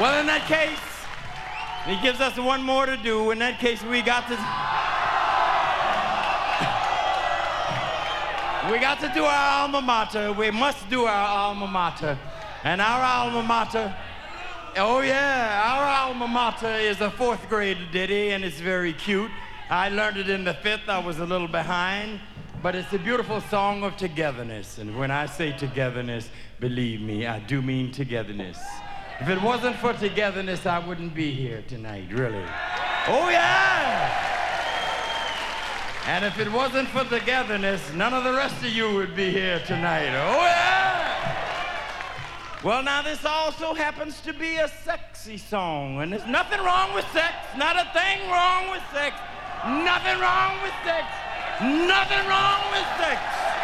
Well, in that case, he gives us one more to do. In that case, we got to do our alma mater. We must do our alma mater. And our alma mater, oh yeah, our alma mater is a 4th grade ditty, and it's very cute. I learned it in the 5th. I was a little behind. But it's a beautiful song of togetherness. And when I say togetherness, believe me, I do mean togetherness. If it wasn't for togetherness, I wouldn't be here tonight, really. Oh, yeah! And if it wasn't for togetherness, none of the rest of you would be here tonight. Oh, yeah! Well, now, this also happens to be a sexy song. And there's nothing wrong with sex. Not a thing wrong with sex. Nothing wrong with sex. Nothing wrong with sex.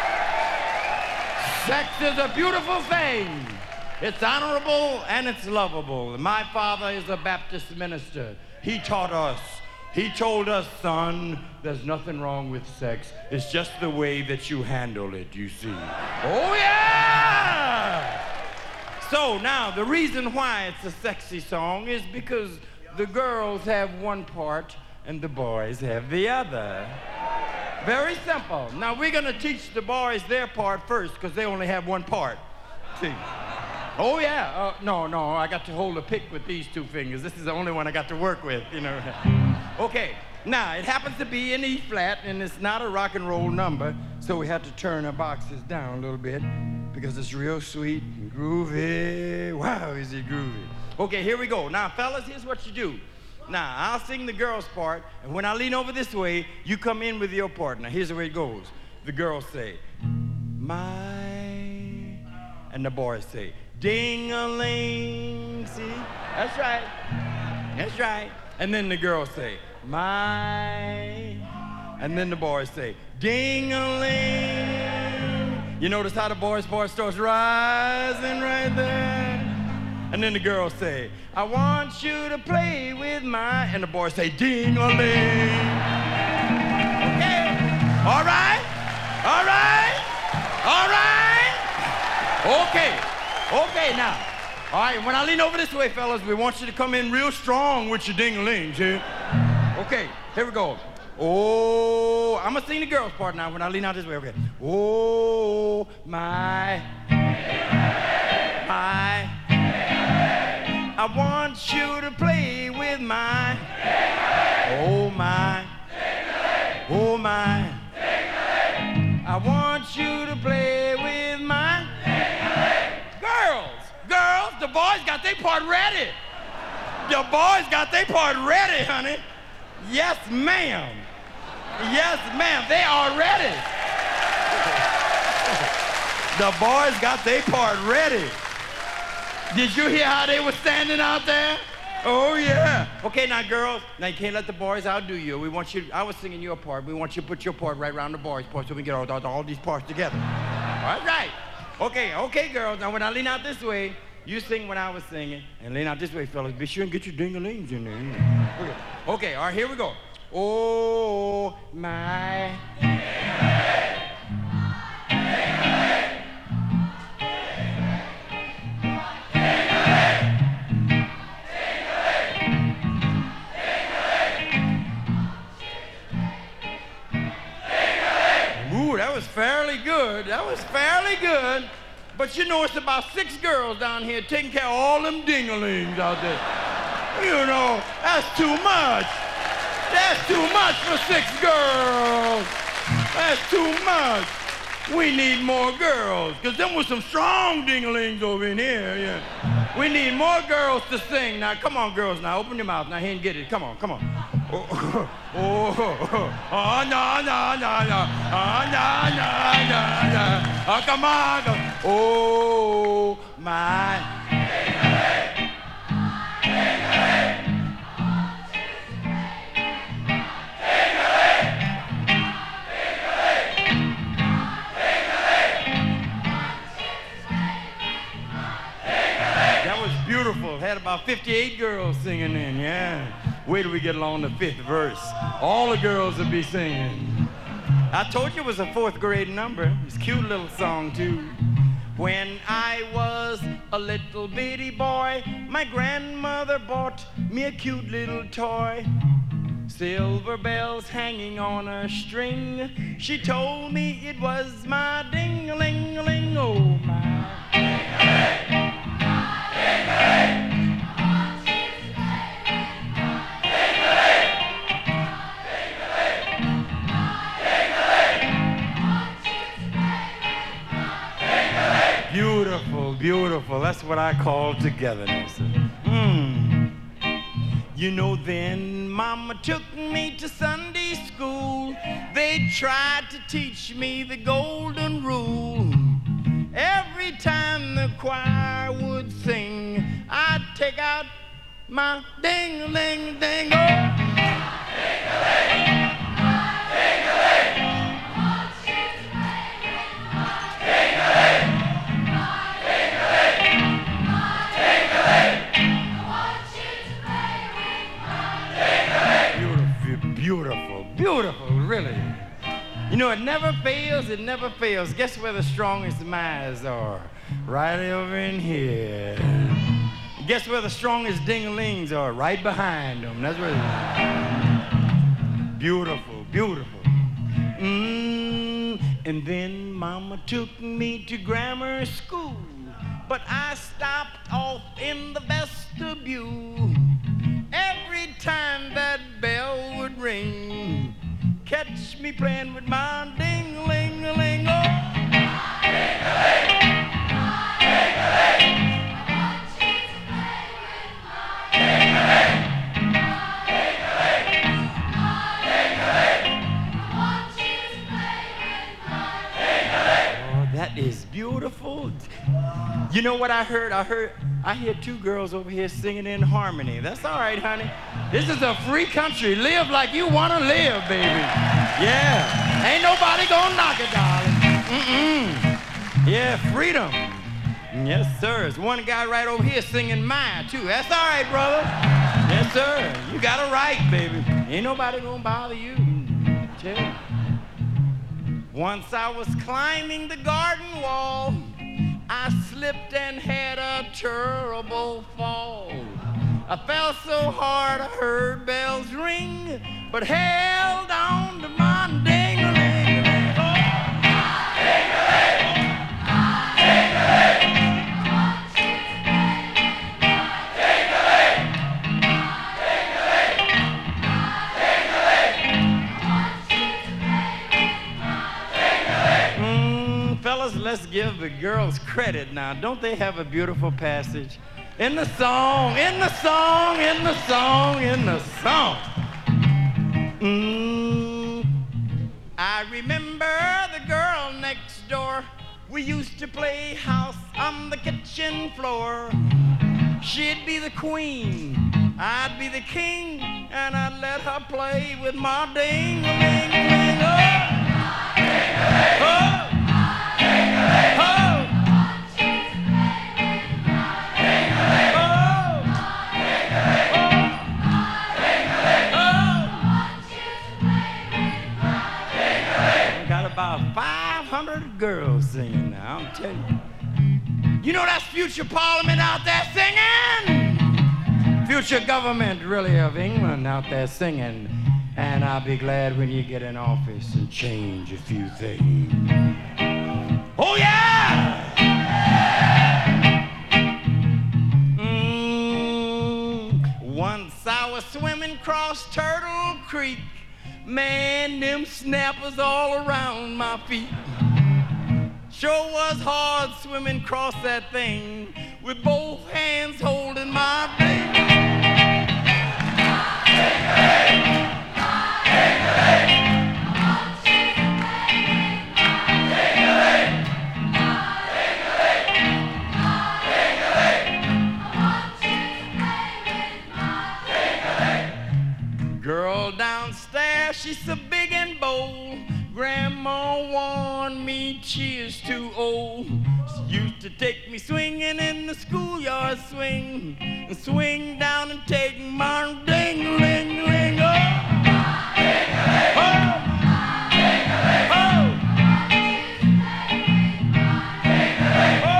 Sex is a beautiful thing. It's honorable and it's lovable. My father is a Baptist minister. He taught us. He told us, son, there's nothing wrong with sex. It's just the way that you handle it, you see. Oh, yeah! So now, the reason why it's a sexy song is because the girls have one part and the boys have the other. Very simple. Now, we're going to teach the boys their part first because they only have one part. See? Oh, yeah. No, I got to hold a pick with these 2 fingers. This is the only one I got to work with, you know. Okay. Now, it happens to be in E flat, and it's not a rock and roll number, so we had to turn our boxes down a little bit because it's real sweet and groovy. Wow, is it groovy. Okay, here we go. Now, fellas, here's what you do. Now, I'll sing the girls' part, and when I lean over this way, you come in with your part. Now, here's the way it goes. The girls say, my, and the boys say, ding-a-ling. See? That's right. That's right. And then the girls say, my, and then the boys say, ding-a-ling. You notice how the boys' part starts rising right there? And then the girls say, I want you to play with my, and the boys say, ding-a-ling. Okay? All right? All right? All right? Okay. Okay, now. All right, when I lean over this way, fellas, we want you to come in real strong with your ding-a-ling, see? Okay, here we go. Oh, I'm going to sing the girls' part now when I lean out this way. Okay. Oh, my. My. I want you to play with my. Oh, my. Oh, my. I want you to play with my. Girls, the boys got their part ready. The boys got their part ready, honey. Yes, ma'am. Yes, ma'am. They are ready. The boys got their part ready. Did you hear how they were standing out there? Oh, yeah. Okay, now, girls, now you can't let the boys outdo you. We want you, I was singing your part. We want you to put your part right around the boys' part so we can get all these parts together. All right. Okay, girls. Now, when I lean out this way, you sing when I was singing, and lean out this way, fellas. Be sure and get your ding-a-lings in there. Okay, all right, here we go. Oh, my. Ooh, that was fairly good. That was fairly good. But you know, it's about 6 girls down here taking care of all them ding-a-lings out there. You know, that's too much. That's too much for 6 girls. That's too much. We need more girls, because them was some strong ding-a-lings over in here, yeah. We need more girls to sing. Now, come on, girls, now, open your mouth. Now, here and get it. Come on. Oh, no. Oh, no. Oh, come on. Oh, my. Beautiful. Had about 58 girls singing in, yeah. Wait till we get along the 5th verse. All the girls will be singing. I told you it was a 4th grade number. It's a cute little song, too. When I was a little bitty boy, my grandmother bought me a cute little toy. Silver bells hanging on a string. She told me it was my ding-a-ling-a-ling, oh my. Ding-a-ling, ding-a-ling. Beautiful, beautiful. That's what I call togetherness. You know, then Mama took me to Sunday school. They tried to teach me the golden rule. Every time the choir would sing, I'd take out my ding-a-ling-ding. Oh. Ding-a-ling, ding-a-ling. Beautiful, beautiful, really. You know, it never fails, it never fails. Guess where the strongest minds are? Right over in here. Guess where the strongest ding-a-lings are? Right behind them. That's where they are. Beautiful, beautiful. And then Mama took me to grammar school, but I stopped off in the vestibule. Every time that bell would ring, catch me playing with my ding-a-ling-a-ling. Oh. Ding-a-ling, ding-a-ling. Oh, that is beautiful. You know what I heard? I hear two girls over here singing in harmony. That's all right, honey. This is a free country. Live like you want to live, baby. Yeah. Ain't nobody gonna knock it, darling. Yeah, freedom. Yes, sir. There's one guy right over here singing mine, too. That's all right, brother. Yes, sir. You got a right, baby. Ain't nobody gonna bother you. Tell you. Once I was climbing the garden wall, I slipped and had a terrible fall. I fell so hard I heard bells ring, but held on to my ding-a-ling-a-ling. Oh. Ding-a-ling, ding-a-ling. Fellas, let's give the girls credit now. Don't they have a beautiful passage? In the song, in the song, in the song, in the song. I remember the girl next door. We used to play house on the kitchen floor. She'd be the queen, I'd be the king, and I'd let her play with my ding-a-ling-a-ling. Oh! Oh! Got about 500 girls singing now, I'm telling you. You know that's future Parliament out there singing? Future government, really, of England out there singing. And I'll be glad when you get in office and change a few things. Oh, yeah! Once I was swimming across Turtle Creek. Man, them snappers all around my feet. Sure was hard swimming across that thing with both hands holding my baby. Girl downstairs, she's so big and bold. Grandma warned me she is too old. She used to take me swinging in the schoolyard swing, and swing down and take my ding-a-ling-a-ling. Oh! Oh! Oh!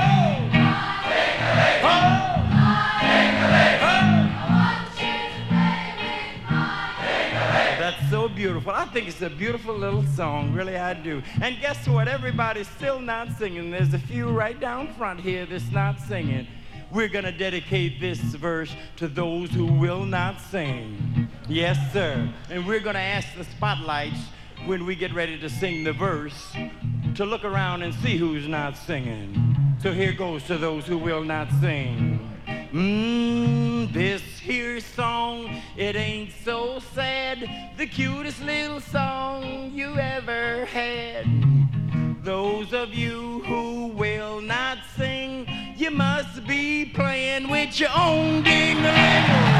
beautiful. I think it's a beautiful little song, really I do. And guess what? Everybody's still not singing. There's a few right down front here that's not singing. We're going to dedicate this verse to those who will not sing. Yes, sir. And we're going to ask the spotlights when we get ready to sing the verse to look around and see who's not singing. So here goes to those who will not sing. This here song, it ain't so sad. The cutest little song you ever had. Those of you who will not sing, you must be playing with your own ding-a-ling.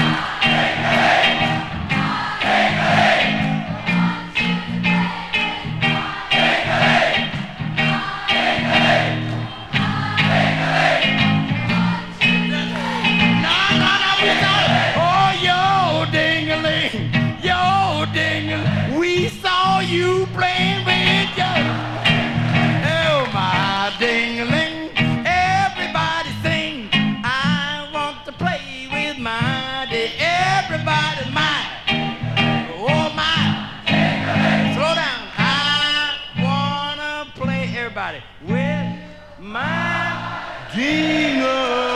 We saw you playing with your, oh my ding-a-ling. Everybody sing, I want to play with my ding. Everybody mine, oh my. Slow down. I wanna play, everybody, with my ding-a-ling.